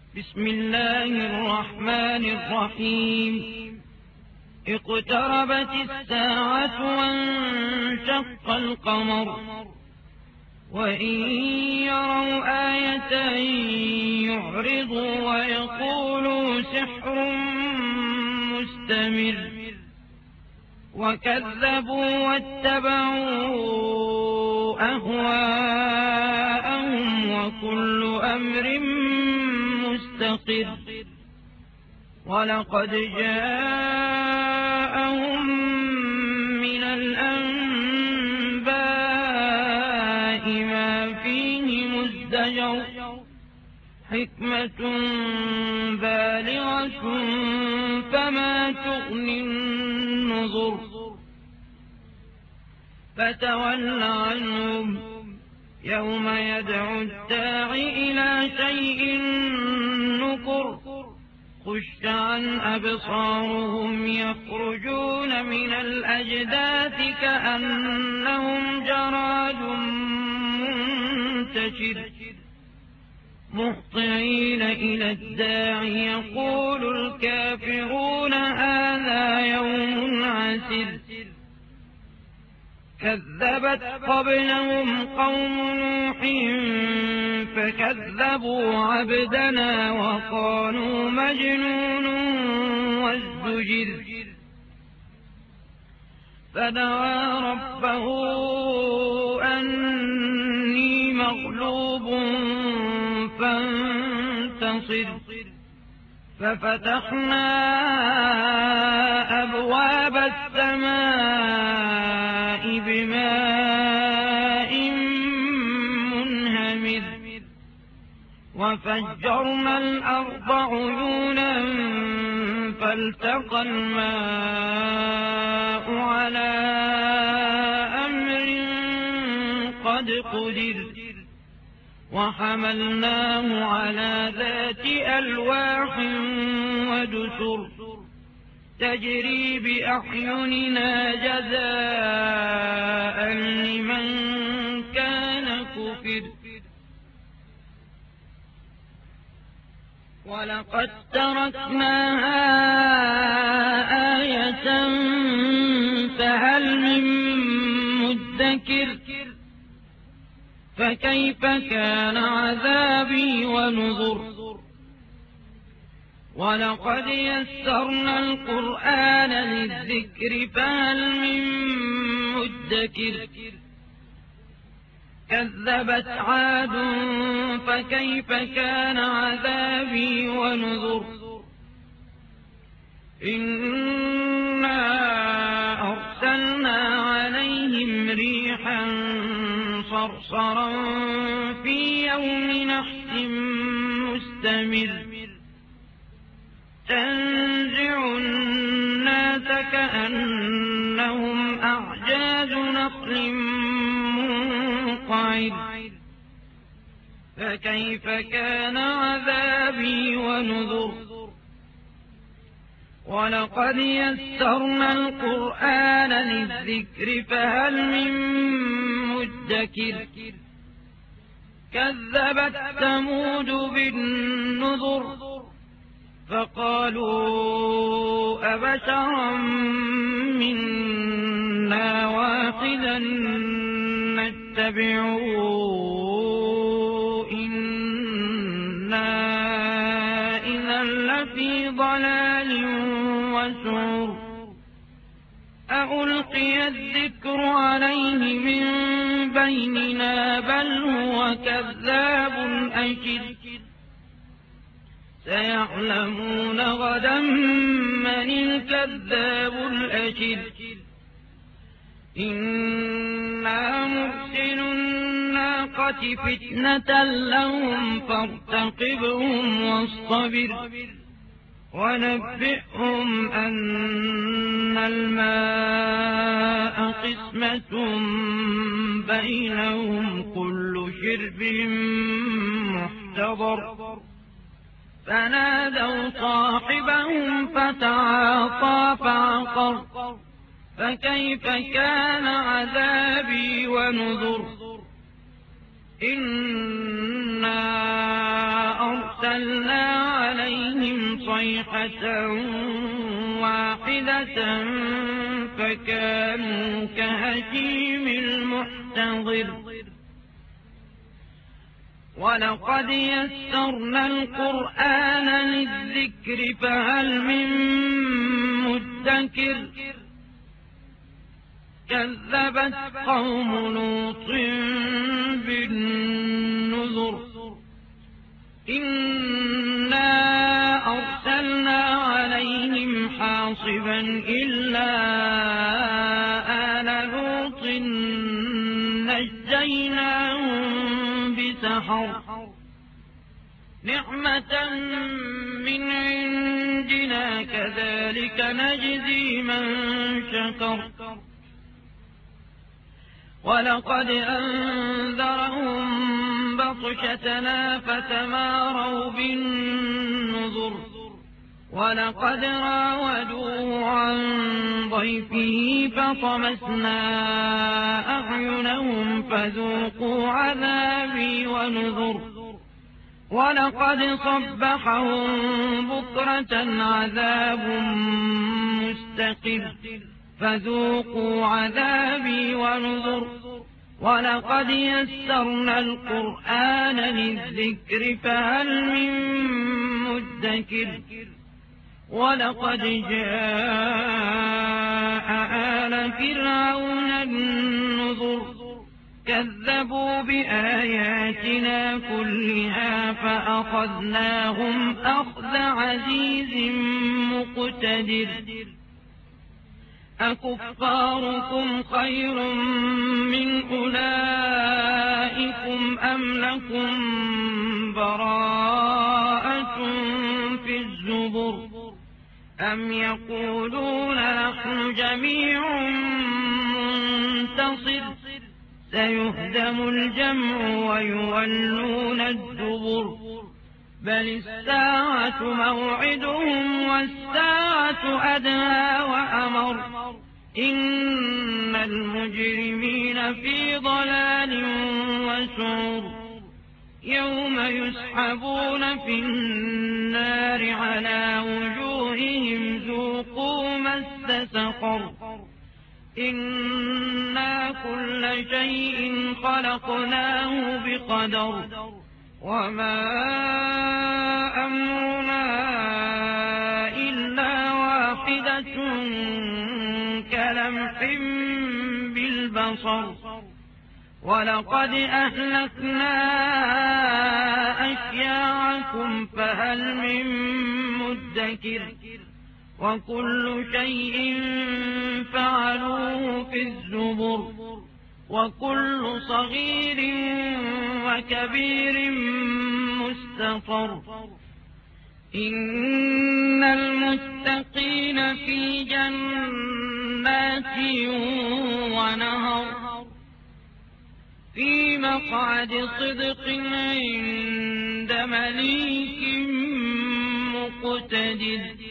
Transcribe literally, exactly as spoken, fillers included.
بسم الله الرحمن الرحيم اقتربت الساعة وانشق القمر وإن يروا آية يعرضوا ويقولوا سحر مستمر وكذبوا واتبعوا أهواءهم وكل أمر مستقر ولقد جاءهم من الأنباء ما فيه مزدجر حكمة بالغة فما تغني النذر فتول عنهم يوم يدعو الداعي إلى شيء نكر خش عن أبصارهم يخرجون من الأجداث كأنهم جراد منتشر مهطعين إلى الداعي يقول الكافرون هذا يوم عسر كذبت قبلهم قوم نوح فكذبوا عبدنا وقالوا مجنون وازدجر فدعا ربه أني مغلوب فانتصر ففتحنا أبواب السماء بماء منهمر وفجرنا الأرض عيونا فالتقى الماء على أمر قد قدر وحملناه على ذات ألواح ودسر تجري بأعيننا جزاء لمن كان كفر ولقد تركناها آية فهل من مدكر فكيف كان عذابي ونذر ولقد يسرنا القرآن للذكر فهل من مدكر كذبت عاد فكيف كان عذابي ونذر إنا أرسلنا عليهم ريحا صرصرا في يوم نحس مستمر تنزع الناس كأنهم أعجاز نخل منقعر فكيف كان عذابي ونذر ولقد يسرنا القرآن للذكر فهل من مدكر كذبت ثمود بالنذر فقالوا أبشرا منا واحدا نتبعه إنا إذا لفي ضلال وسعر أألقي الذكر عليه من بيننا بل هو كذاب أشر سيعلمون غدا من الكذاب الأشر إنا مرسل الناقة فتنة لهم فارتقبهم واصطبر ونبئهم أن الماء قسمة بينهم كل شرب محتضر فنادوا صاحبهم فتعاطى فعقر فكيف كان عذابي ونذر إنا أرسلنا صيحة واحدة فكانوا كهشيم المحتضر ولقد يسرنا القرآن للذكر فهل من مدكر كذبت قوم لوط بالنذر إنا أرسلنا عليهم حاصبا إلا آل لوط نجيناهم بسحر نعمة من عندنا كذلك نجزي من شكر ولقد أنذرهم بطشتنا فتماروا بالنذر ولقد راودوه عن ضيفه فطمسنا أعينهم فذوقوا عذابي ونذر ولقد صبحهم بكرة عذاب مستقر فذوقوا عذابي ونذر ولقد يسرنا القرآن للذكر فهل من مدكر ولقد جاء آل فرعون النذر كذبوا بآياتنا كلها فأخذناهم أخذ عزيز مقتدر أكفاركم خير من أولئكم أم لكم براءة في الزبر أم يقولون نحن جميع منتصر سيهدم الجمع ويولون الدبر بل الساعة موعدهم والساعة أدهى وأمر إن المجرمين في ضلال وسعر يوم يسحبون في النار على وجوههم ذوقوا مس سقر إنا كل شيء خلقناه بقدر وما أمرنا إلا واحدة كلمح بالبصر ولقد أهلكنا أشياعكم فهل من مدكر وكل شيء فعلوه في الزبر وكل صغير وكبير مستطر إن المتقين في جنات ونهر في مقعد صدق عند مليك مقتدر